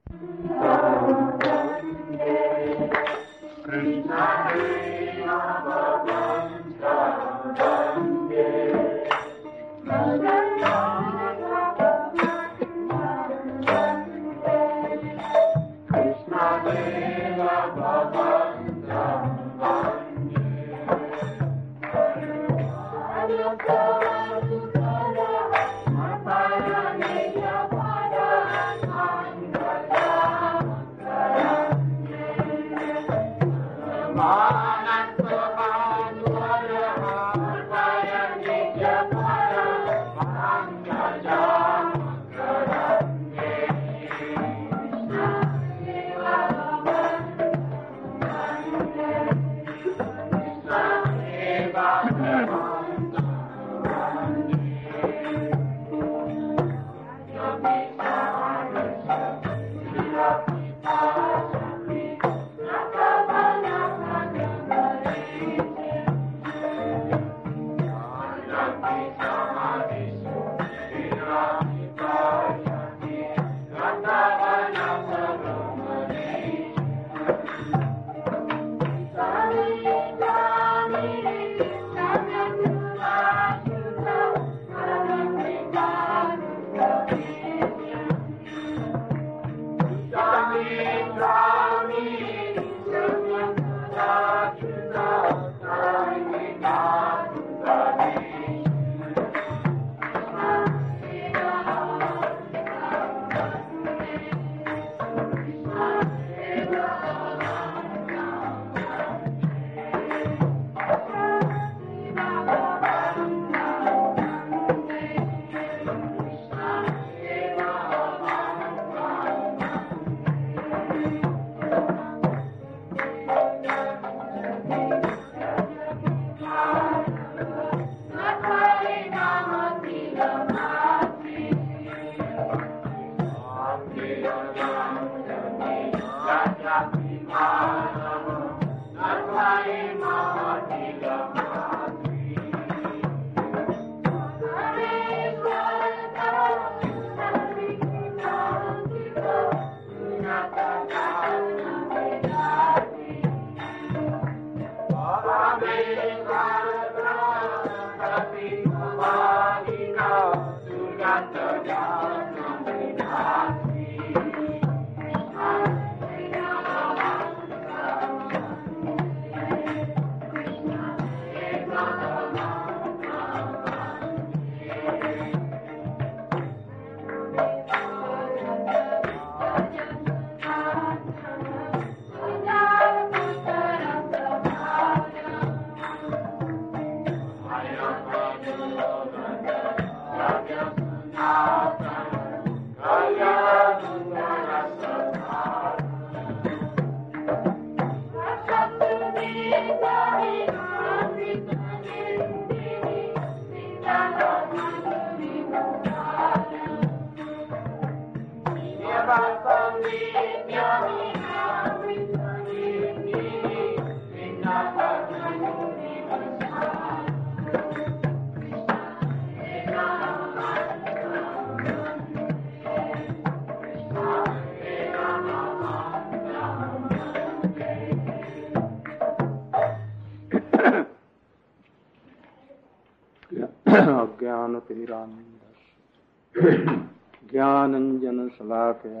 ज्ञानंजन शलाकया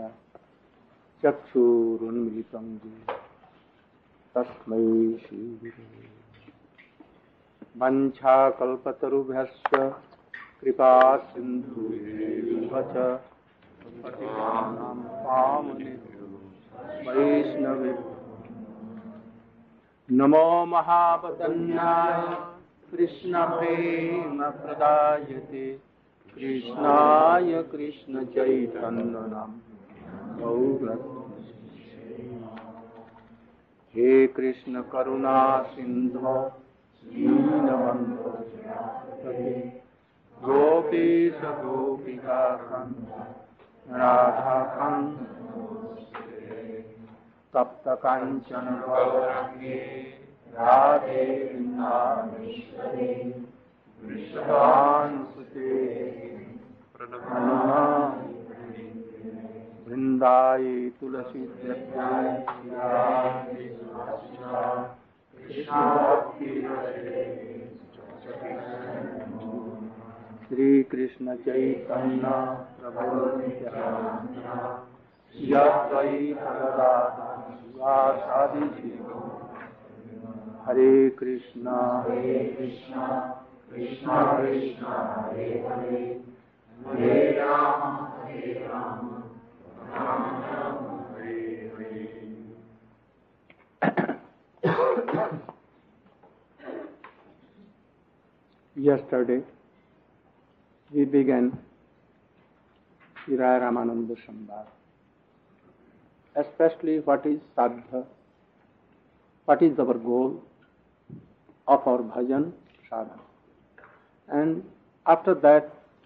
चक्षुरुन्मिलितं तस्मै श्रीगुरवे वंशाकल्पतरुभ्यश्च कृपा सिन्धुभ्यैव च पतितानां पावनेभ्यो वैष्णवेभ्यो नमो महावदन्याय कृष्णप्रेमप्रदायते कृष्णाय कृष्ण चैतन्यनाम हे कृष्ण करुणा सिंधो दीनबंधो गोपीश गोपिका कांत राधा कांत तप्त कांचन गौरांगे राधे वृंदावनेश्वरी वृषभानुसुते वृंदाय तुलसी श्री कृष्ण चैतन्य प्रभु नित्यानंद हरे Krishna Krishna Krishna Hare Hare Hare Ram Ram Ram Hare Hare. Yesterday we began Sri Ramananda Samvad, especially what is sadhya, what is our goal of our bhajan sadhana. And after that,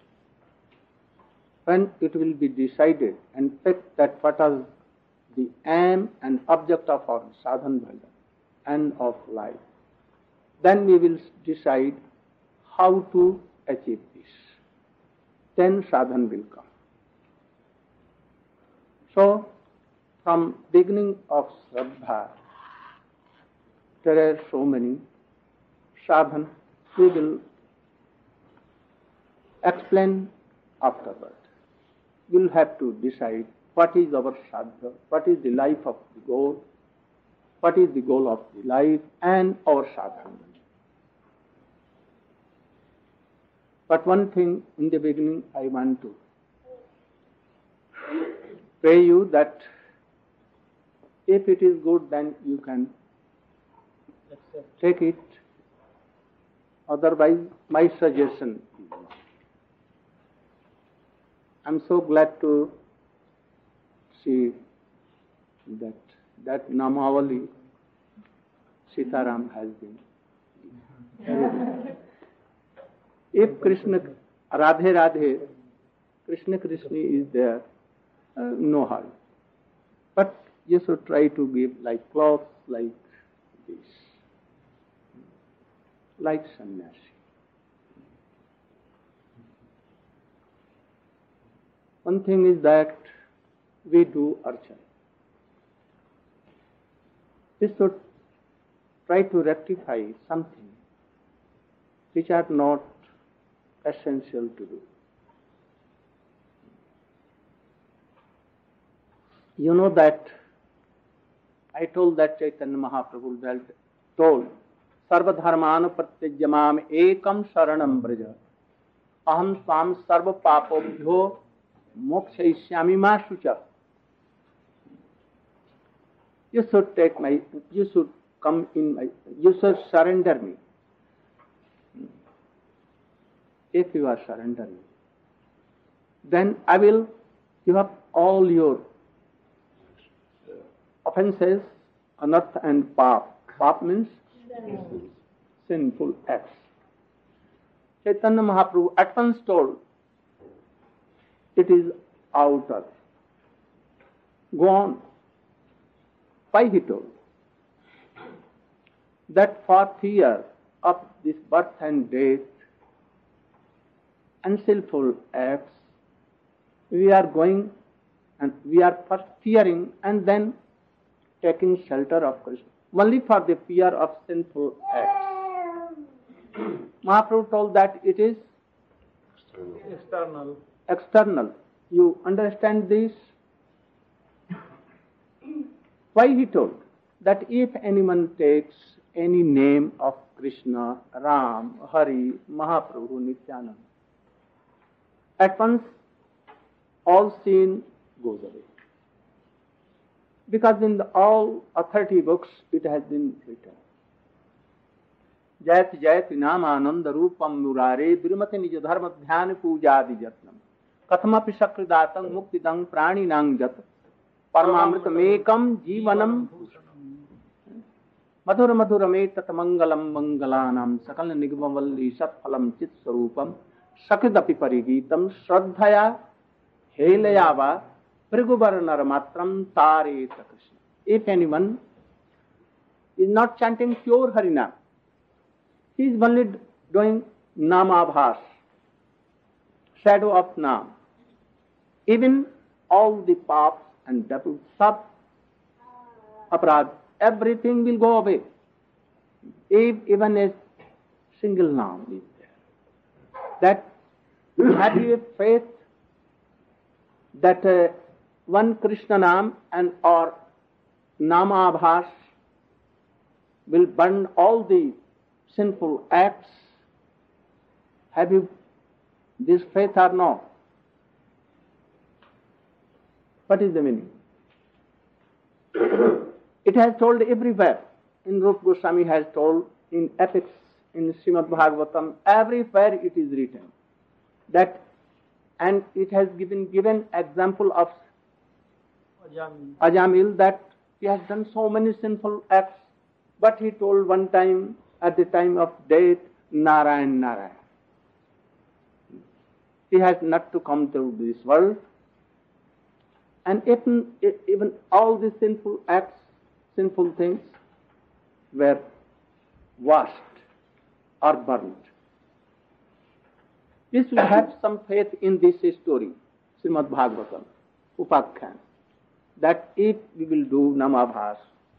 when it will be decided and picked that what is the aim and object of our sadhana bhajan and of life, then we will decide how to achieve this. Then sadhana will come. So, from beginning of Shraddha, there are so many sadhana. We will explain afterward. We will have to decide what is our sadhana, what is the life of the goal, what is the goal of the life and our sadhana. But one thing in the beginning I want to pray you that if it is good, then you can take it. Otherwise, my suggestion is not. I'm so glad to see that Namavali Sitaram has been. If Krishna, Radhe Radhe, Krishna Krishna is there, no harm. But you should try to give like cloth, like this, like sannyasi. One thing is that we do archana. We should try to rectify something which are not essential to do. You know that I told that Chaitanya Mahaprabhu told Sarva dharmana pratyajamam ekam saranam braja aham swam sarva papobhyo mokshayishyami ma shucha. You should take you should come in you should surrender me. If you are surrendering, then I will give up all your offenses, anartha and pap. Pap means sinful acts. Chaitanya Mahaprabhu at once told, it is outer. Go on. Why he told? That for fear of this birth and death and sinful acts, we are going and we are first fearing and then taking shelter of Krishna. Only for the fear of sinful acts. Mahaprabhu told that it is external. You understand this? Why he told? That if anyone takes any name of Krishna, Ram, Hari, Mahaprabhu, Nityananda, at once all sin goes away. Because in all authority books it has been written. Jayat jayat namananda rupam murare viramati nija dharma dhyana pujadi jatnam kathamapi sakridatang muktidang praninang jat paramamritamekam jivanam madhura madhurame tatamangalam mangalanam sakala nigmavalli satphalam chit sarupam sakridapi parigitam shraddhaya helayava Prigubaranamatram Tare Krishna. If anyone is not chanting pure Harinam, he is only doing Namabhas, shadow of Nam. Even all the paps and double sub aparad, everything will go away. If even a single naam is there. That have you a faith that one Krishna naam and or namabhas will burn all the sinful acts? Have you this faith or no? What is the meaning? It has told everywhere. In Rupa Goswami has told, in epics, in Srimad Bhagavatam, everywhere it is written that, and it has given example of Ajamil that he has done so many sinful acts, but he told one time at the time of death, Narayan, Narayan. He has not to come to this world. And even all the sinful acts, sinful things were washed or burned. We should have some faith in this story, Srimad Bhagavatam, Upakhyan, that if we will do Namabhas,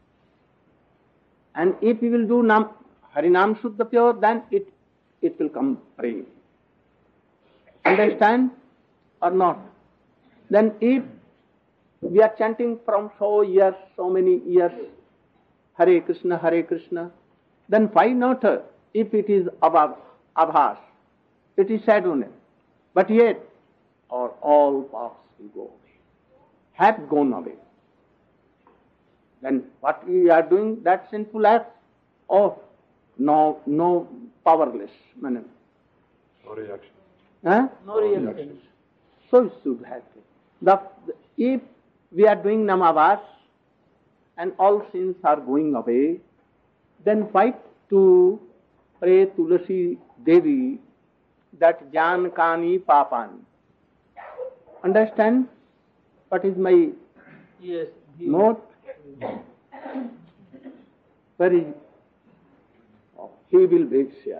and if we will do Harinam Shuddha Pure, then it will come free. Understand or not? Then if we are chanting from so many years, Hare Krishna, then why not if it is Abhas? It is sadness. But yet, all paths will go away, have gone away. Then what we are doing, that sinful act, no powerless. No reaction. Huh? No reaction. So it should have. If we are doing Namavas and all sins are going away, then why to pray Tulasi Devi that Jan Kani Papani? Understand what is my note? Where is he will be here.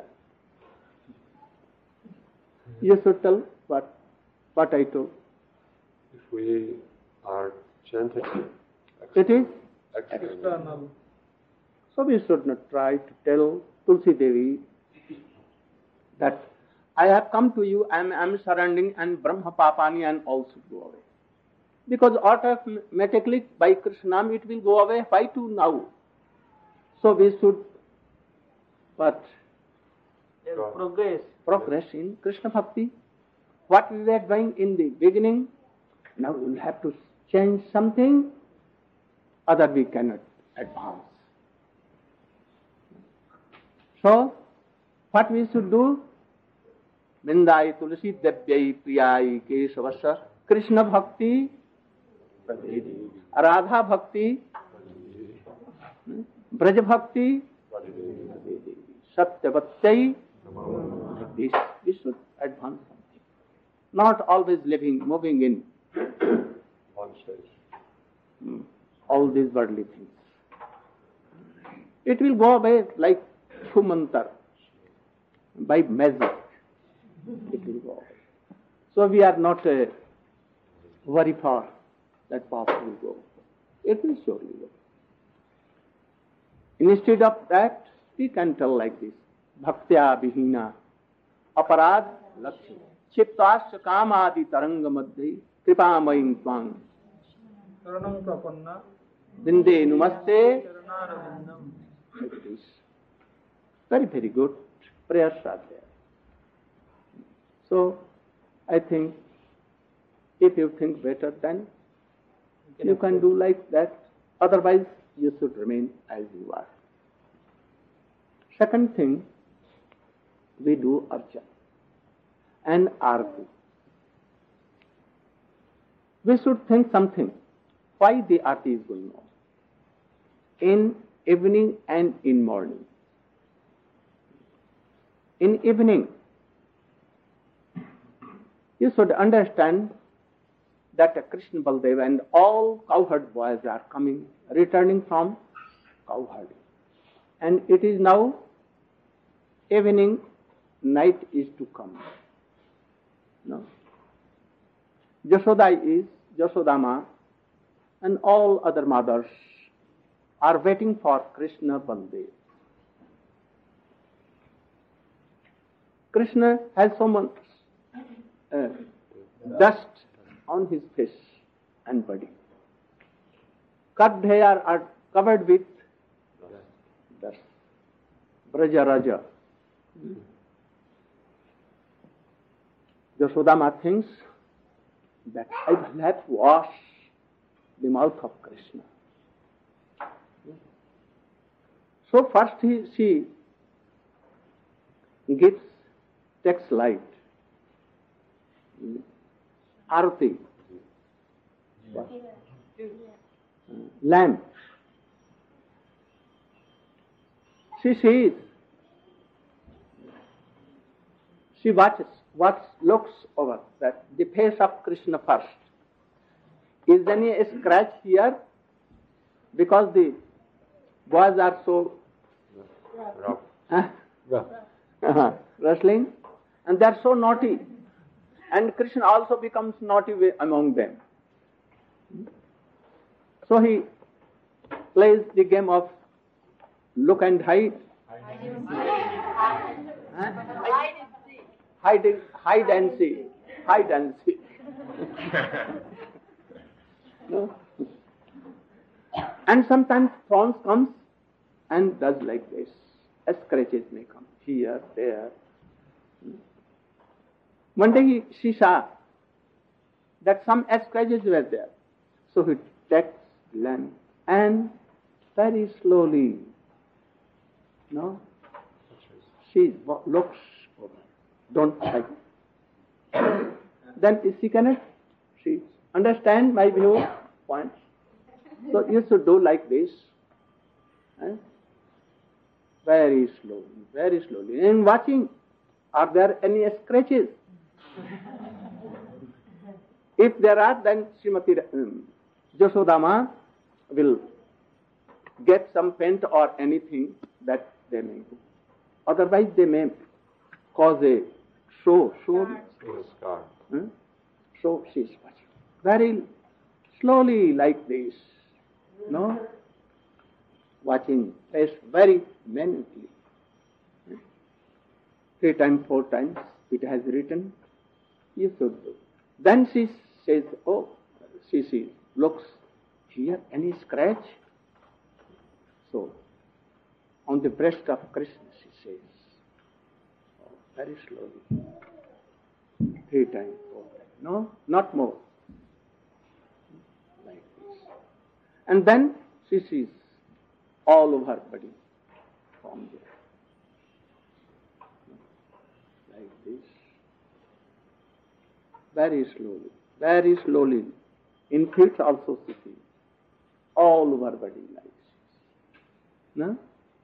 You should tell what I told. If we are chanting, it is external. So we should not try to tell Tulsi Devi that I have come to you, I am surrendering, and Brahma Papani and all should go away. Because automatically by Krishnam it will go away. Why to now? So we should progress in Krishna Bhakti. What we were doing in the beginning, now we will have to change something, other we cannot advance. So, what we should do? Vindai Tulasi Devyai Priyai Kesavasa Krishna Bhakti Radha Bhakti Braja Bhakti Satyavatyai. This we should advance something. Not always moving in One stage. all these worldly things. It will go away like Shumantar, by magic. It will go away. So we are not worried for that path will go. It will surely go. Instead of that, we can tell like this: Bhaktya Vihina Aparad Lakshya Chiptasya Kamadi Taranga Madhya Kripamaying Twang Saranam Prapanna Vinde Numaste. Charanarabindam. Like this. Very, very good prayers are there. So, I think if you think better, then you can do like that. Otherwise, you should remain as you are. Second thing, we do archa and arti. We should think something. Why the arti is going on? In evening and in morning. In evening, you should understand that Krishna Baldev and all cowherd boys are coming, returning from cowherding. And it is now evening, night is to come. No. Jashoda is Yasodama, and all other mothers are waiting for Krishna Baldev. Krishna has so much dust on his face and body. Cut hair are covered with dust. Braja Raja. Yasodama thinks that I will have to wash the mouth of Krishna. So first she takes light, arati, lamp. She sees, she watches, looks over that the face of Krishna first. Is there any scratch here? Because the boys are so wrestling, and they are so naughty, and Krishna also becomes naughty among them. So he plays the game of look and hide. Hide and seek. No? And sometimes thorns comes and does like this. Scratches may come here, there. One day she saw that some scratches were there. So he takes lamp and very slowly, she looks over. Don't touch. Then she cannot. She understand my view point. So you should do like this. Very slowly. In watching, are there any scratches? If there are, then Srimati Yasodama will get some paint or anything that they may do. Otherwise, they may cause a scar. So she is watching. Very slowly like this. Watching face very minutely. 3 times, 4 times it has written, you should do. Then she says, she sees, looks here, any scratch? So, on the breast of Krishna, she says, very slowly, 3 times, 4 times. No, not more. Like this. And then she sees all of her body from there. Like this. Very slowly. In feet also she sees all of her body like this. No?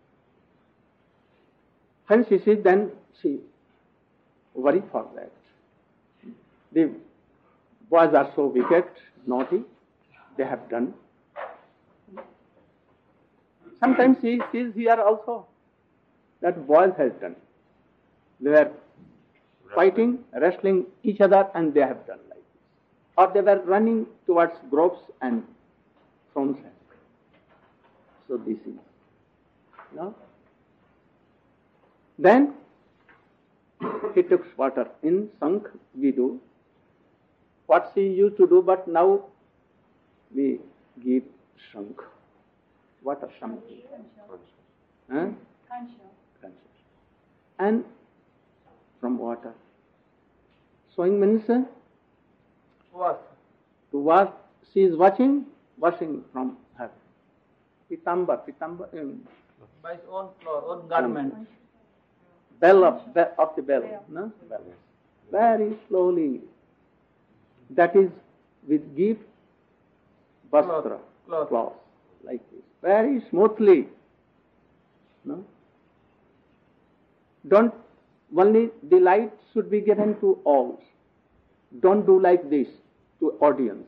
When she sees, then she worry for that. The boys are so wicked, naughty, they have done. Sometimes she sees here also that boys has done. They were fighting, wrestling each other, and they have done like this. Or they were running towards groves and thrown sand. So this is. No? Then he took water. In Sankh we do what she used to do, but now we give Sankh. What are Sankh? And from water. Sowing means Wash. to wash. She is washing from her. Pitamba. By his own cloth, own garment. Bell of the bell. No? Bell. Very slowly. That is with gift, vastra, cloth, like this. Very smoothly. No? Don't, only the light should be given to all. Don't do like this to audience.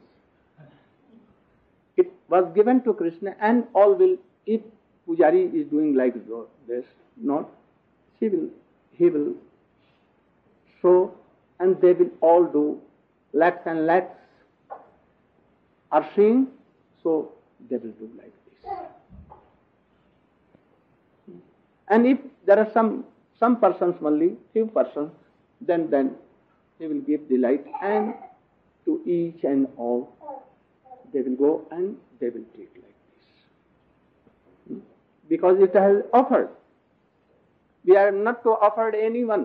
It was given to Krishna and all will, if Pujari is doing like this, not, he will show and they will all do lakhs and lakhs are seeing, so they will do like this. And if there are some persons only, few persons, then they will give delight, and to each and all they will go and they will take like this. Because it has offered. We are not to offer anyone.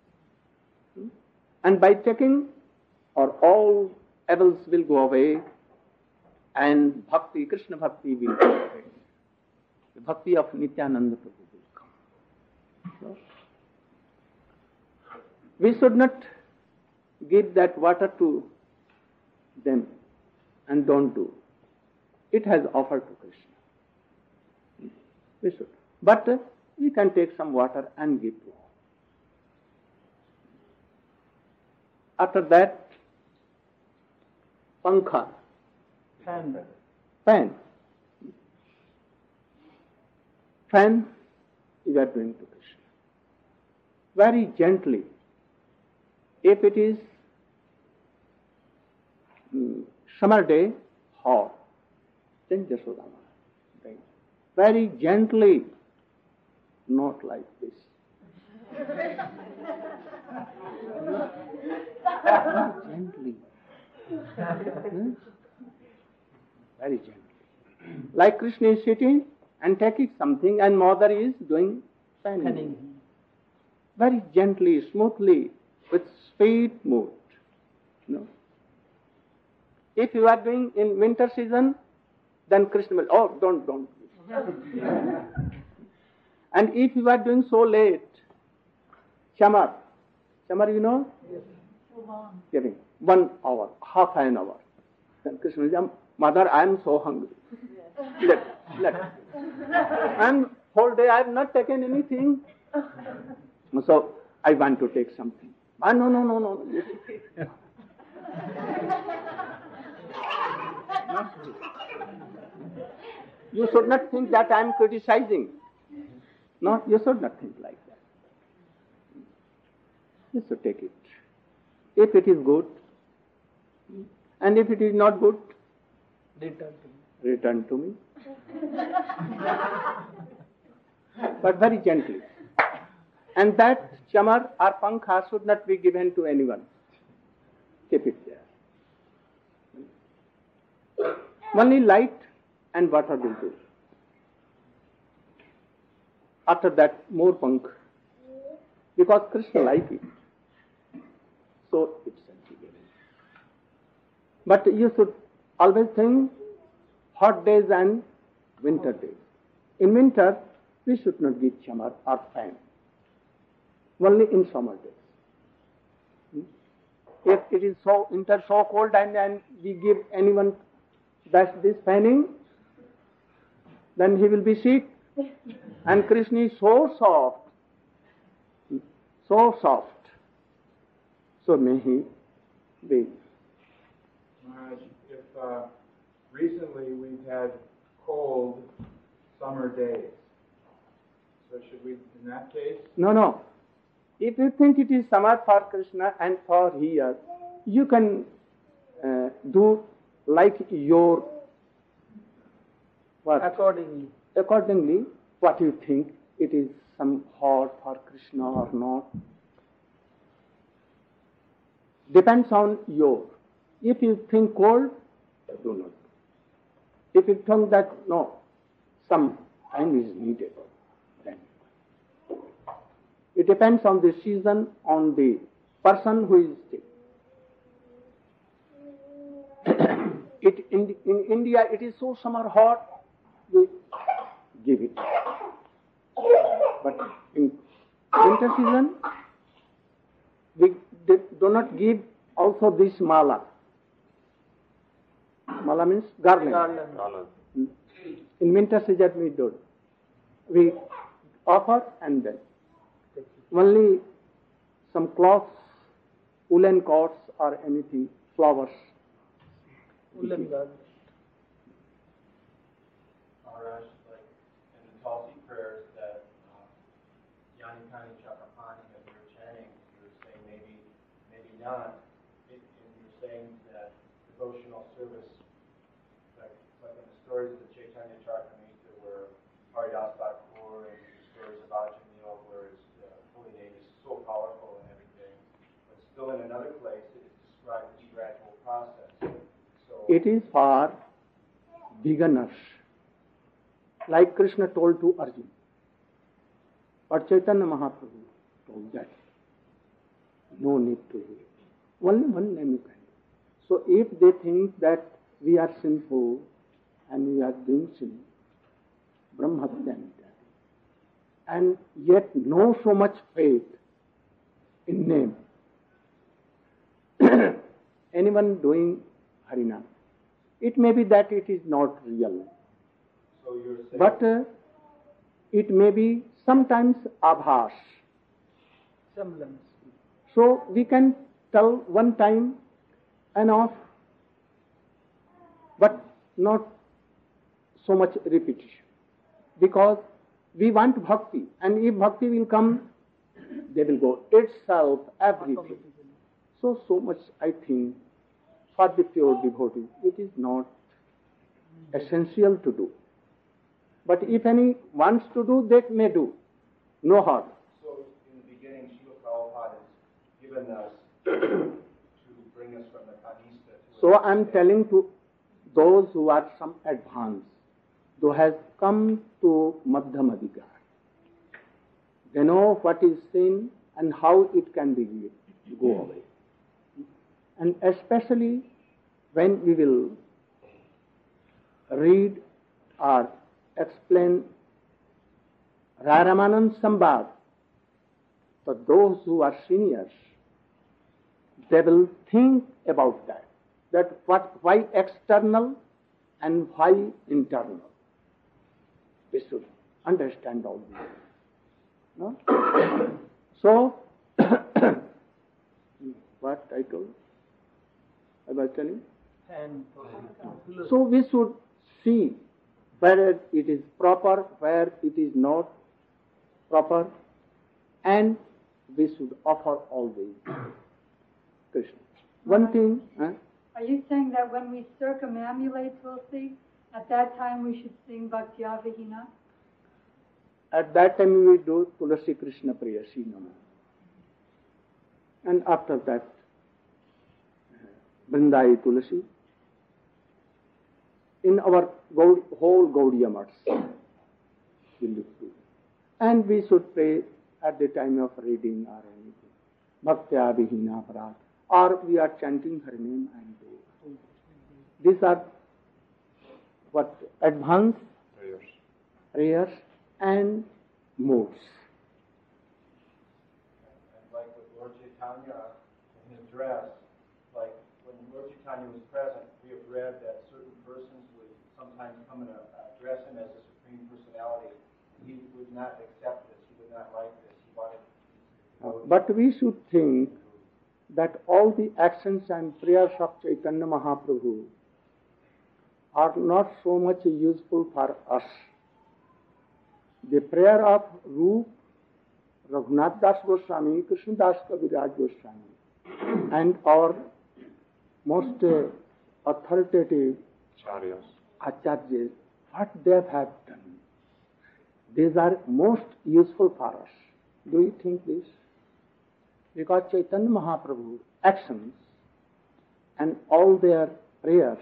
And by taking, or all evils will go away, and bhakti, Krishna bhakti will go away. The bhakti of Nityananda Prabhu will come. So, we should not give that water to them and don't do. It has offered to Krishna. We should. But we can take some water and give to all. After that, pankha, fan. Fan you are doing to Krishna. Very gently. If it is summer day, hot, then Jashoda Mata. Very gently, not like this. Gently. Very gently. Like Krishna is sitting and taking something, and mother is doing fanning. Very gently, smoothly, with sweet mood. If you are doing in winter season, then Krishna will, don't. And if you are doing so late, Chamar, you know? Yes. Giving 1 hour, half an hour. Then Krishna says, Mother, I am so hungry. Let. And whole day I have not taken anything. So I want to take something. No. You should not think that I am criticizing. No, you should not think like that. You should take it. If it is good, and if it is not good, return to me. But very gently. And that chamar or pankha should not be given to anyone. Keep it there. Only light and water will do. After that, more pankh. Because Krishna likes it. So it shall be given. But you should always think hot days and winter days. In winter, we should not give chamar or fan. Only in summer days. If it is so winter so cold and we give anyone this fanning, then he will be sick. And Krishna is so soft. So may he be. Maharaj, if recently we've had cold summer days, so should we, in that case? No. If you think it is summer for Krishna and for here, you can do like your what? Accordingly, what you think it is some hot for Krishna or not. Depends on your. If you think cold, do not. If you think that no, some time is needed, then it depends on the season, on the person who is sick. In India, it is so summer hot, we give it. But in winter season, we do not give also this mala. Mala means garland. In winter season, we do. We offer and then only some cloths, woolen coats or anything, flowers. Woolen garland. Maharaj, like in the Tulsi prayers that Yani Kani Chakapani that we were chanting, you were saying maybe not. And you're saying that devotional service stories of the Chaitanya Charitamrita where Haridas Thakur and stories about Jamil where his holy name is so powerful and everything. But still in another place it is described as a gradual process. So It is for beginners. Like Krishna told to Arjuna. But Chaitanya Mahaprabhu told that. No need to do it. Only one name you can do. So if they think that we are sinful and we are doing sin, Brahmatya and yet no so much faith in name. Anyone doing Harinam, it may be that it is not real. so you're saying But it may be sometimes abhas. Semblance. So we can tell one time enough, but not so much repetition. Because we want bhakti, and if bhakti will come, they will go itself, everything. So much I think for the pure devotee, it is not essential to do. But if any wants to do, they may do. No harm. so in the beginning Srila Prabhupada has given us to bring us from the Kanista to So I am telling to those who are some advanced, who has come to Madhyam Adhikar. They know what is sin and how it can be go away. And especially when we will read or explain Raramanand Sambhad, so those who are seniors, they will think about that why external and why internal. We should understand all this. No? So, what I told? I was telling? And So we should see whether it is proper, where it is not proper, and we should offer always Krishna. One thing, Are you saying that when we circumambulate Tulsi, at that time we should sing Bhaktya Vihina? at that time we do Tulasi Krishna Priyasi Nama. And after that, Vrindai Tulasi. In our whole Gaudiya Maths, we look to. And we should pray at the time of reading or anything. Bhaktya Vihina Parat. Or we are chanting her name and do. These are what advanced prayers and modes. And like with Lord Chaitanya in his dress, like when Lord Chaitanya was present, we have read that certain persons would sometimes come and address him as a supreme personality. He would not accept this. He would not like this. He wanted. But we should think that all the actions and prayers of Chaitanya Mahaprabhu are not so much useful for us. The prayer of Rup, Raghunath Das Goswami, Krishna Das Kaviraj Goswami, and our most authoritative Acharyas, what they have done, these are most useful for us. Do you think this? Because Chaitanya Mahaprabhu actions and all their prayers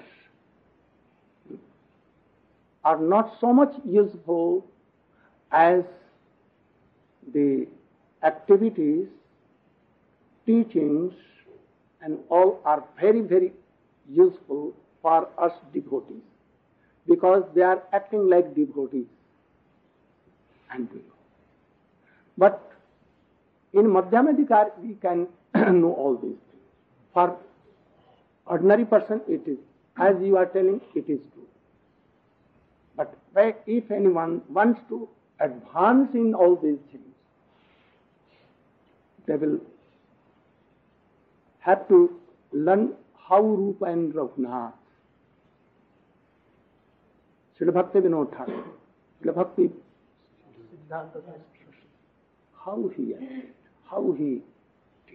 are not so much useful as the activities, teachings, and all are very, very useful for us devotees, because they are acting like devotees. And we know. But in Madhyamadikar we can know all these things. For ordinary person it is, as you are telling, it is true. But if anyone wants to advance in all these things, they will have to learn how Rupa and Raghunath, Srila Bhakti Vinod Thakur, Srila Bhakti, how he acted, how he did.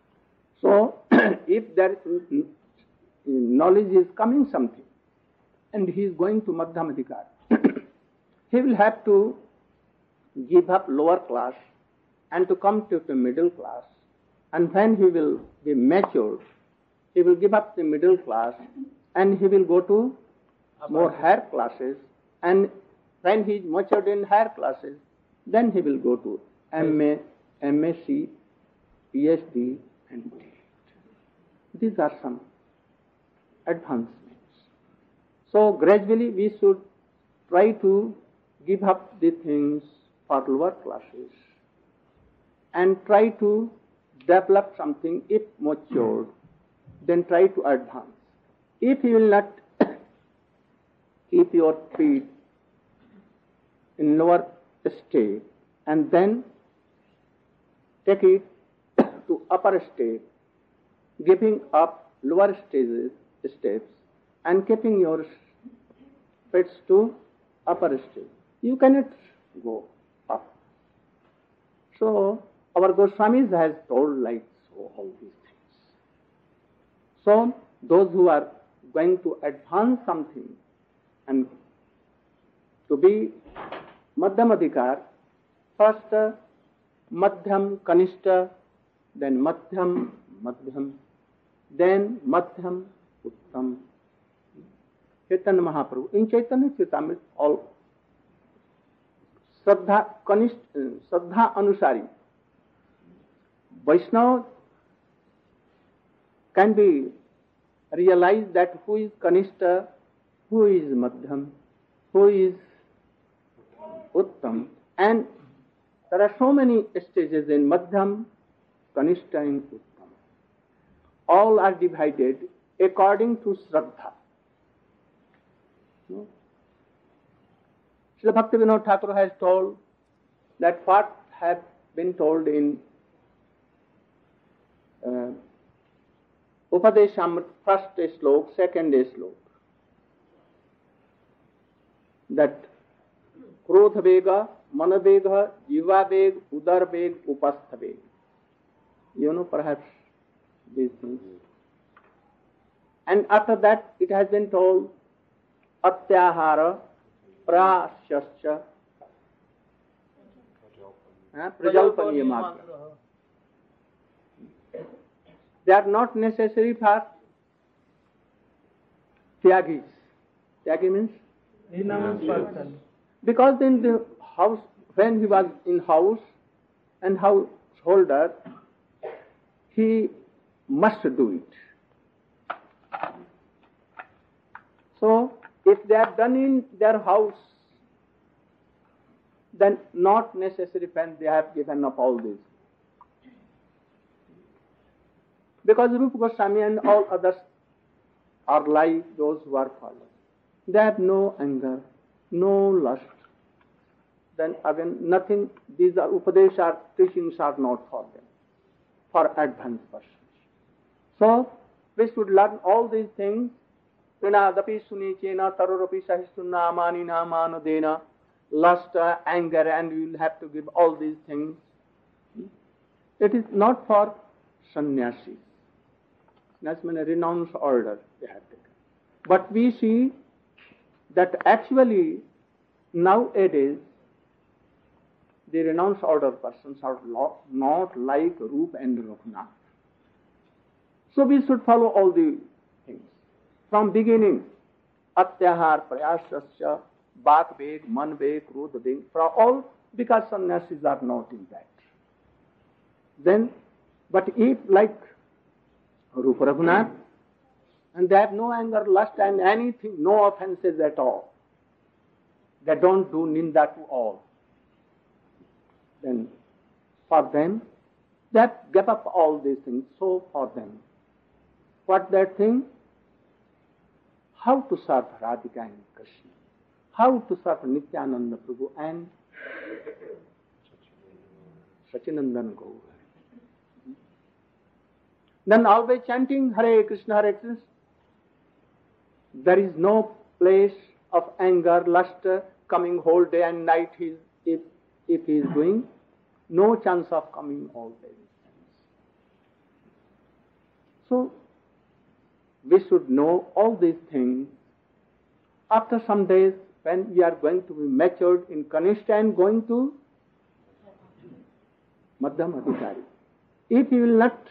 So, if there knowledge is coming something, and he is going to Madhyamadikar. He will have to give up lower class and to come to the middle class. And when he will be matured, he will give up the middle class and he will go to more higher classes. And when he is matured in higher classes, then he will go to MA, MSc, PhD, and D. These are some advancements. So gradually we should try to give up the things for lower classes and try to develop something. If matured, then try to advance. If you will not keep your feet in lower state and then take it to upper state, giving up lower steps and keeping your feet to upper state, you cannot go up. So our Goswamis has told like so all these things. So those who are going to advance something and to be Madhyamadikar, first Madhyam Kanishta, then Madhyam Madhyam, then Madhyam Uttam. Chaitanya Mahaprabhu, in Chaitanya Charitamrita, all Shraddha Anusari, Vaishnava can be realized that who is Kanishta, who is Madhyam, who is Uttam, and there are so many stages in Madhyam, Kanishta and Uttam. All are divided according to Shraddha. Srila Bhaktivinoda Thakur has told that what have been told in Upadeshamrita, first slok, second slok, that Krodha Vega, Mana Vega, Jiva Vega, Udar Vega, Upastha Vega. You know perhaps these things. And after that it has been told Atyahara, Prasyascha, Prajalpaniya Magra. They are not necessary for Tyagis. Tyagi means? Renounced person. Because in the house, when he was in house and householder, he must do it. So, if they are done in their house, then not necessary when they have given up all this. Because Rupa Goswami and all others are like those who are fallen. They have no anger, no lust. Then again, nothing, these are Upadesha teachings are not for them, for advanced persons. So, we should learn all these things. Prinadapi sunichena tarorapi sahistunna amanina manodena, lust, anger, and you will have to give all these things. It is not for sannyasis. That's mean a renounced order they have taken. But we see that actually nowadays the renounced order persons are not like Rupa and Raghunath. So we should follow all the things. From beginning, Atyahar, Prayasasya, Bak Veg, Man Veg, Krodha Veg, for all, because sannyasis are not in that. Then, but if like Rupa Raghunath, and they have no anger, lust and anything, no offenses at all. They don't do ninda to all. Then for them, that give up all these things. So for them, what that thing? How to serve Radhika and Krishna, how to serve Nityananda Prabhu and Sachinandan Gaur. Then always chanting Hare Krishna, Hare Krishna. There is no place of anger, lust coming whole day and night. If he is doing, no chance of coming all day. So we should know all these things after some days, when we are going to be matured in Kanishta and going to Madhyam Adhikari. If we will not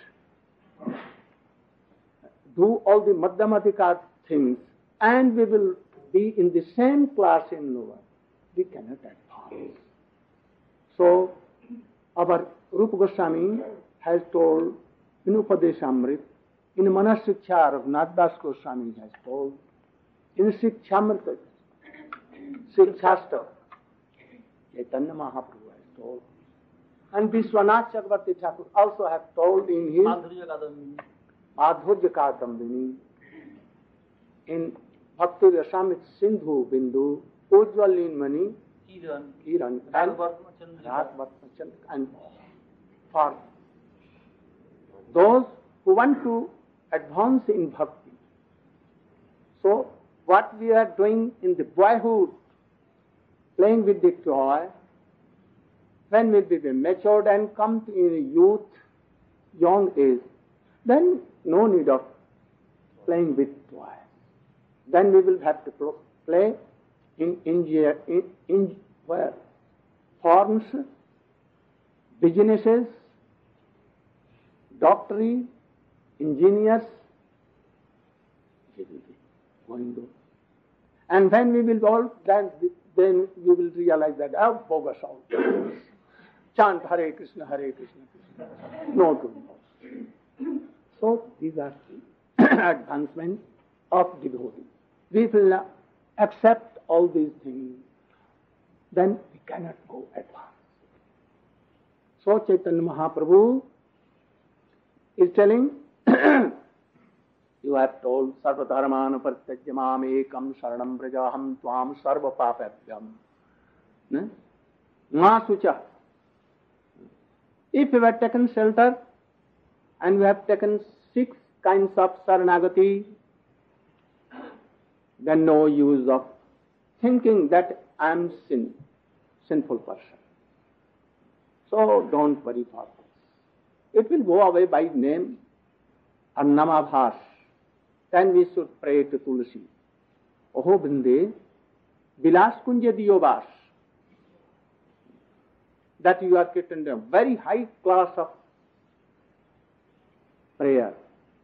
do all the Madhyam Adhikar things and we will be in the same class in lower, we cannot advance. So, our Rupa Goswami has told in Upadeshamrit, in Manasiksha Raghunath Das Goswami has told, in Sikshamrita, Sikshastra, Chaitanya Mahaprabhu has told, and Vishwanath Chakravarti Thakur also have told in his Madhurya Kadambini, in Bhakti Rasamrit Sindhu Bindu, Ujjwalin Mani, Kiran, and Raghavatmachandra, and for those who want to advance in bhakti. So, what we are doing in the boyhood, playing with the toy, when we be matured and come to in youth, young age, then no need of playing with toy. Then we will have to play in where? Farms, businesses, doctory, engineers, we will be going to. And when we will all, then we will realize that, oh, bogus all. Chant Hare Krishna, Hare Krishna, Krishna. No good. So these are the advancements of devotee. We will accept all these things, then we cannot go advance. So Chaitanya Mahaprabhu is telling, you have told, Sarva Dharmana Parityajya Ekam Saranam Brajaham Tvam Sarva Papabhyam. Ma Sucha. If we have taken shelter and we have taken 6 kinds of Saranagati, then no use of thinking that I am sinful person. So don't worry for this. It will go away by name Annamabhas. Then we should pray to Tulsi. Oho Binde, Vilas Kunja Diyobas. That you are kept in a very high class of prayer.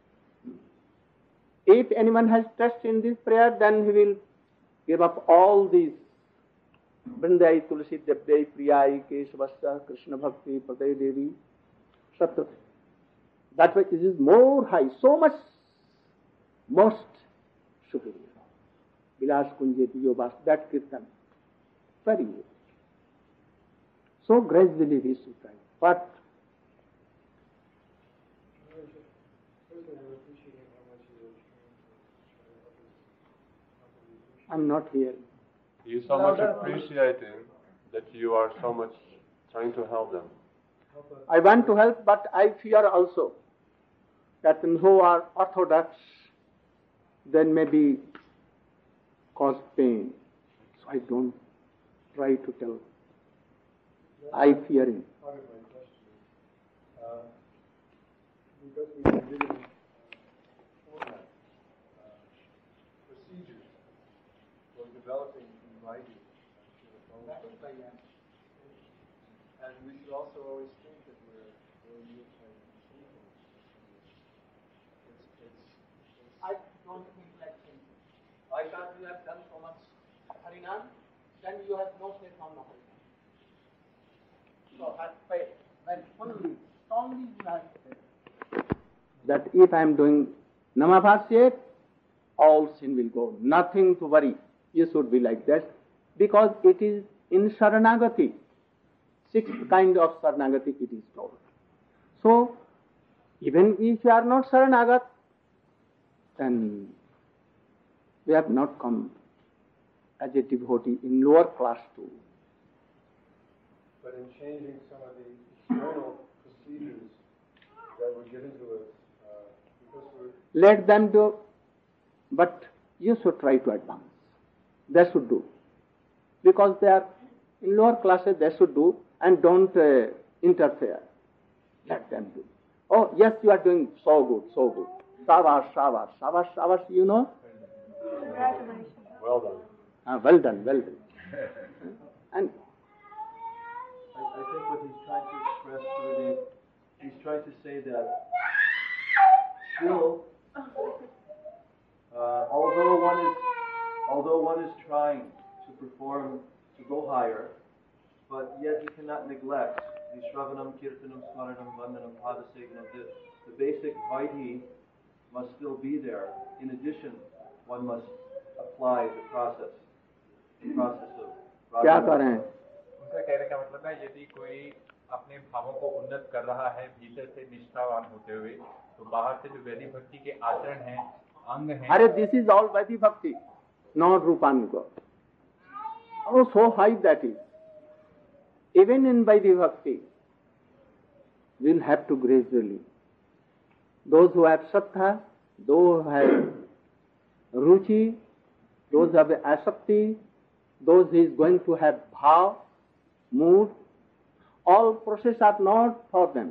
If anyone has trust in this prayer, then he will give up all these Vrindai, Tulsi, Devdai, Priyai, Kesavasya, Krishna Bhakti, Pratay Devi, Sattva. That way it is more high, so much, most superior. Vilas Kunjeti Yobas, that Kirtan, very good. So gradually we should try. But I'm not here. He is so much appreciating that you are so much trying to help them. I want to help, but I fear also that who are orthodox, then maybe cause pain. So I don't try to tell. I fear him. Part of my question is, because we've been given format, procedures for developing in writing, and we should also always think that we're used by people. I don't think like him. Why can't you have done so much Harinam? Then you have no faith on the Harinam. So have faith. When only, strongly you have faith. That if I am doing Namabhasya, all sin will go. Nothing to worry. You should be like that. Because it is in Saranagati. 6 kind of Saranagati it is told. So, even if you are not Saranagat, then we have not come as a devotee in lower class too. But in changing some of the external procedures that were given to us, because we're... Let them do, but you should try to advance. They should do. Because they are in lower classes, they should do, and don't interfere. Let them do. Oh, yes, you are doing so good, so good. Shabash, shabash, shabash, shabash, you know. Congratulations. Well done. Well done, well done. And I think what he's trying to express, Gurudev, he's trying to say that still, although one is trying to perform, to go higher, but yet he cannot neglect the Shravanam, Kirtanam, Smaranam, Vandanam, Padasevanam. The basic vaidhi must still be there. In addition, one must apply the process of क्या करें? उनका कहने का मतलब है यदि कोई अपने भावों को उन्नत कर रहा है भीतर से निष्ठावान होते हुए, तो बाहर से जो वैदिक भक्ति के आचरण हैं, अंग हैं. अरे this is all Vaidhi Bhakti, not Rupanuga. Oh, so high that is. Even in Vaidhi Bhakti, we'll have to gradually. Those who have Sattha, those who have Ruchi, those who have Asakti, those who is going to have Bhav, mood, all process are not for them.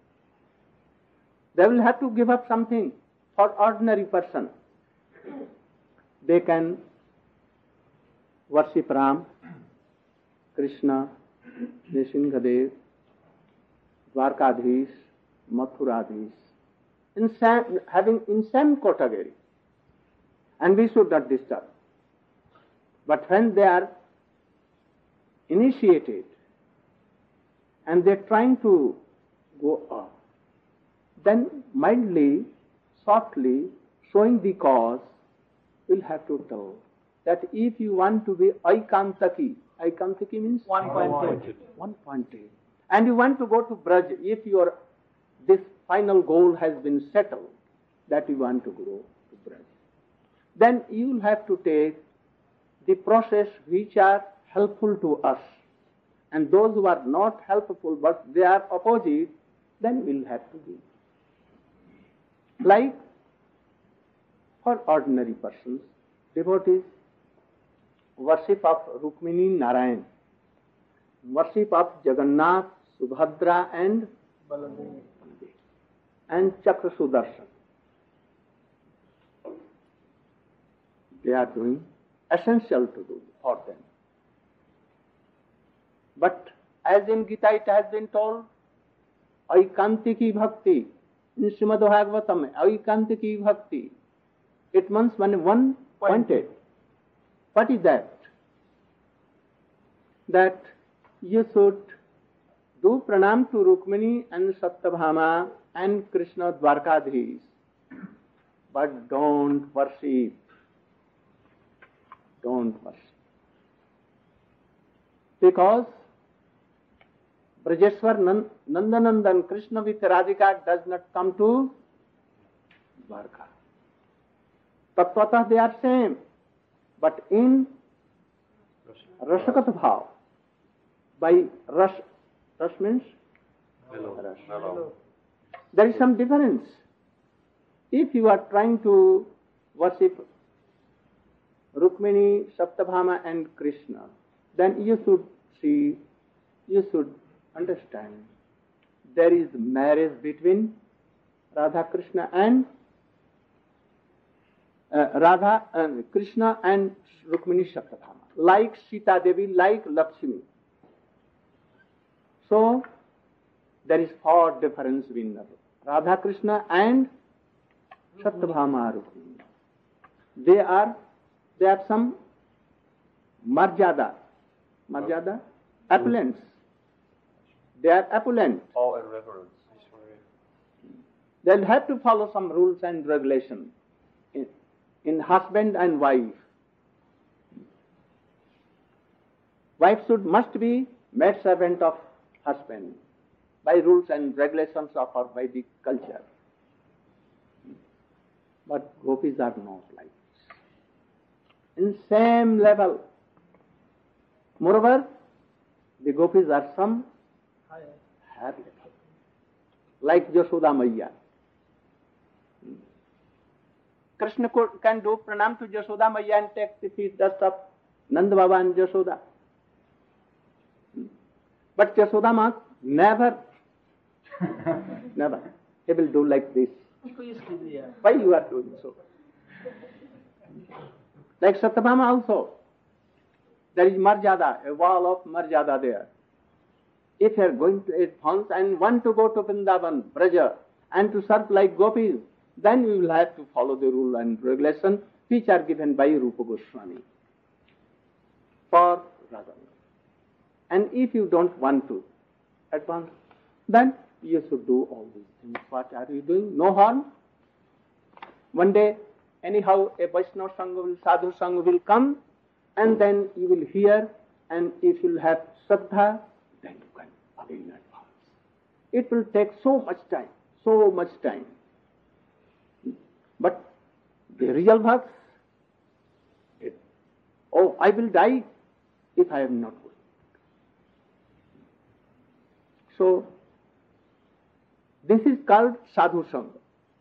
They will have to give up something. For ordinary person, they can worship Ram, Krishna, Nrsimhadev, Dwarkadhish, Mathuradhish, having in same category, and we should not disturb. But when they are initiated and they are trying to go up, then mildly, softly, showing the cause, we'll have to tell that if you want to be Aikantaki means One-pointed. one-pointed, and you want to go to Braj, if this final goal has been settled, that you want to go to Braj, then you will have to take the process which are helpful to us, and those who are not helpful but they are opposite, then we'll have to do. Like for ordinary persons, devotees, worship of Rukmini Narayan, worship of Jagannath, Subhadra and Chakra Sudarshan. They are doing essential to do for them. But as in Gita it has been told, Aikantiki Bhakti, in Srimad Bhagavatam, Aikantiki Bhakti, it means one pointed. What is that? That you should do pranam to Rukmini and Satyabhama and Krishna Dwarkadhish, but don't worship. Don't worship. Because Brajeshwar Nandanandan Krishna with Radhika does not come to Dwarka. Tattvata they are same, but in Rasakat Bhav, by Ras means Mellow. there is some difference. If you are trying to worship Rukmini, Satyabhama and Krishna, then you should understand there is marriage between Radha Krishna and Krishna and Rukmini Satyabhama, like Sita Devi, like Lakshmi. So there is far difference between Radha Krishna and Satyabhama Rukmini. They have some marjada, appellants. They are appellant. All in reverence. They'll have to follow some rules and regulations in husband and wife. Wife must be maid servant of husband by rules and regulations of our Vedic culture. But gopis are not like this. In same level. Moreover, the gopis are some higher level. Like Yashoda Maiya. Krishna can do pranam to Yashoda Maiya and take the feet dust of Nanda Baba and Yashoda. But Yashoda Ma never. He will do like this. Why you are doing so? Like Satyabhama also. There is Marjada, a wall of Marjada there. If you are going to advance and want to go to Vrindavan, Braja, and to serve like gopis, then you will have to follow the rule and regulation which are given by Rupa Goswami for Radha. And if you don't want to advance, then you should do all these things. What are you doing? No harm. One day, anyhow, a Vaishnava Sangha Sadhu Sangha will come, and then you will hear, and if you have Shraddha, then you can follow in advance. It will take so much time. But the real bhakt, I will die if I am not good. So, this is called Sadhu Sangha.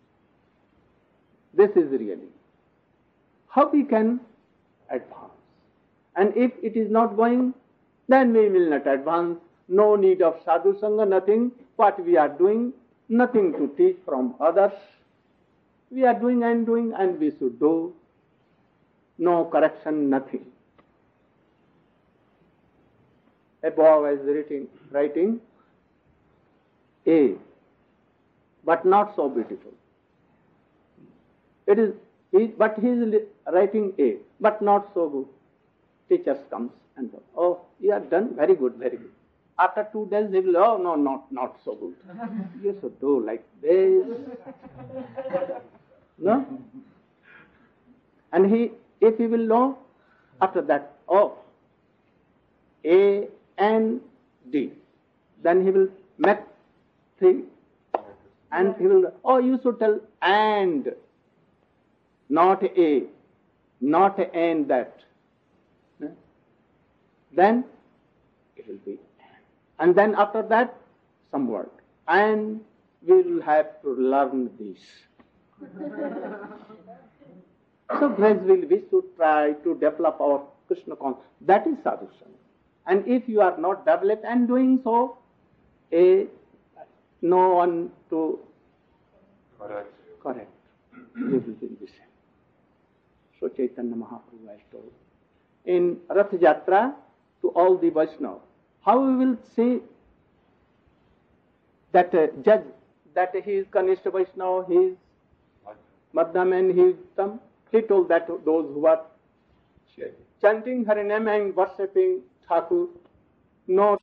This is really how we can advance. And if it is not going, then we will not advance. No need of Sadhu Sangha, nothing. What we are doing, nothing to teach from others. We are doing and we should do. No correction, nothing. A boy is writing A, but not so beautiful. But he is writing A, but not so good. Teacher comes and says, "Oh, you have done very good, very good." After 2 days, he will, "Oh, no, not so good." You should do like this. No? And if he will know, after that, A and D, then he will make 3, and he will, you should tell and, not A, not and that. Then it will be and then after that some word, and we will have to learn this. So gradually we should try to develop our Krishna consciousness. That is Sadhu Sangha. And if you are not developed and doing so, no one to correct. We will be the same. So Chaitanya Mahaprabhu has told in Rath Yatra to all the Vaishnavas, how we will see that judge that he is Kanishta Vaishnava, he is Madhyam and he is Uttam. He told that to those who are chanting Harinam and worshipping Thakur, no